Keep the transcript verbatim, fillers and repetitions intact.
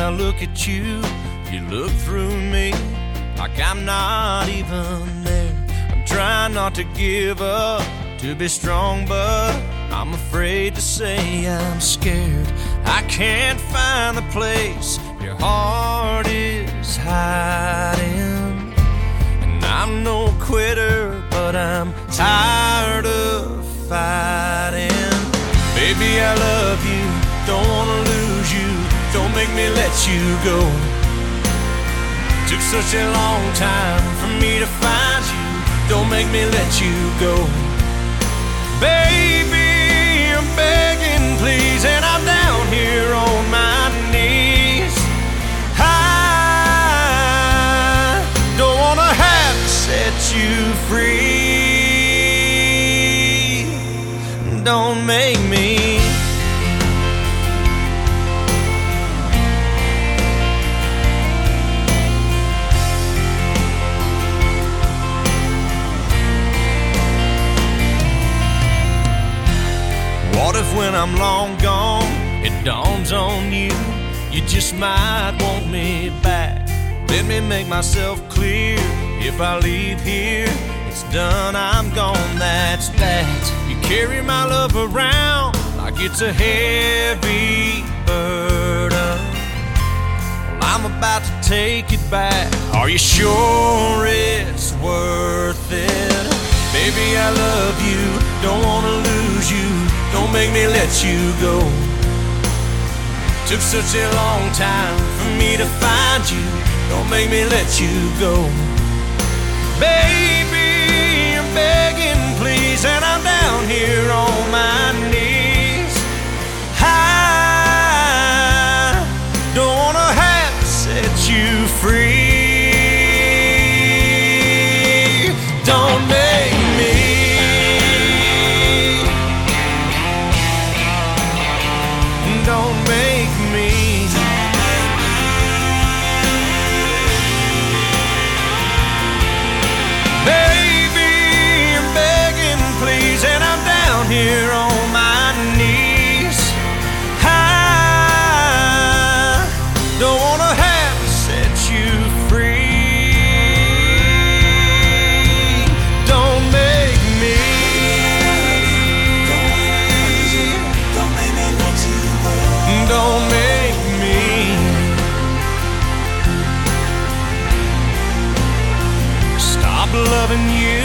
I look at you, you look through me like I'm not even there. I'm trying not to give up, to be strong, but I'm afraid to say I'm scared. I can't find the place your heart is hiding. And I'm no quitter, but I'm tired of fighting. Baby, I love you, don't wanna lose you, don't make me let you go. Took such a long time for me to find you, don't make me let you go. Baby, I'm begging please, and I'm down here on my knees. I don't wanna have to set you free. Don't make me. What if when I'm long gone, it dawns on you, you just might want me back? Let me make myself clear, if I leave here, it's done, I'm gone, that's that. You carry my love around like it's a heavy burden. Well, I'm about to take it back, are you sure it's worth it? Baby, I love you, don't wanna lose you, don't make me let you go. Took such a long time for me to find you, don't make me let you go. Baby, I'm begging please, and I'm down here on my knees. I don't wanna have to set you free. Don't make me. Don't make me. Baby, I'm begging please, and I'm down here on my knees. I don't wanna have to set you free. Don't make me. Don't make me let you go. Don't make me. Stop loving you.